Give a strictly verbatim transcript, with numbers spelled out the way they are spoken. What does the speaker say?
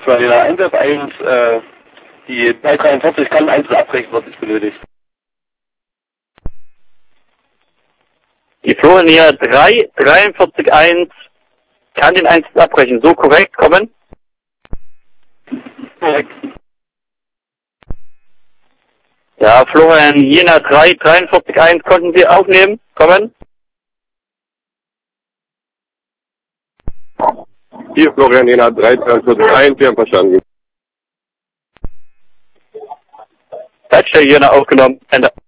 zwei eins F eins, äh, die drei dreiundvierzig kann eins abbrechen, wird nicht benötigt. Die Florian hier drei dreiundvierzig eins kann den Einsatz abbrechen. So korrekt, kommen? Korrekt. Ja, Florian Jena drei dreiundvierzig eins konnten Sie aufnehmen, kommen? Hier Florian Jena drei dreiundvierzig eins, wir haben verstanden. Touchdown Jena aufgenommen, Ende.